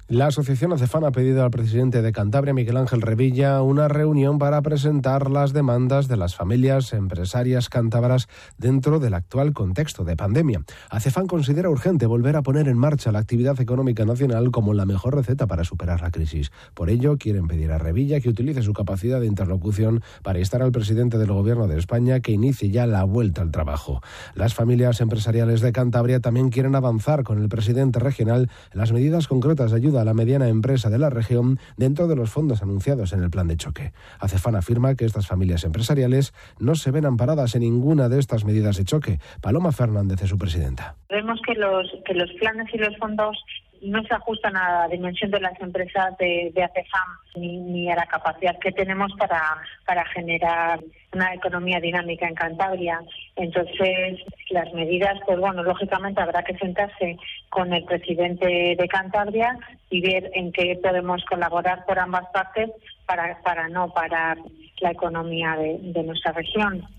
La asociación ACEFAM ha pedido al presidente de Cantabria, Miguel Ángel Revilla, una reunión para presentar las demandas de las familias empresarias cántabras dentro del actual contexto de pandemia. ACEFAM considera urgente volver a poner en marcha la actividad económica nacional como la mejor receta para superar la crisis. Por ello, quieren pedir a Revilla que utilice su capacidad de interlocución para instar al presidente del Gobierno de España que inicie ya la vuelta al trabajo. Las familias empresariales de Cantabria también quieren avanzar con el presidente regional en las medidas concretas de ayuda a la mediana empresa de la región dentro de los fondos anunciados en el plan de choque. ACEFAM afirma que estas familias empresariales no se ven amparadas en ninguna de estas medidas de choque. Paloma Fernández es su presidenta. Vemos que los planes y los fondos no se ajustan a la dimensión de las empresas de ACEFAM ni a la capacidad que tenemos para generar una economía dinámica en Cantabria. Entonces, las medidas, pues bueno, lógicamente habrá que sentarse con el presidente de Cantabria y ver en qué podemos colaborar por ambas partes para no parar la economía de nuestra región.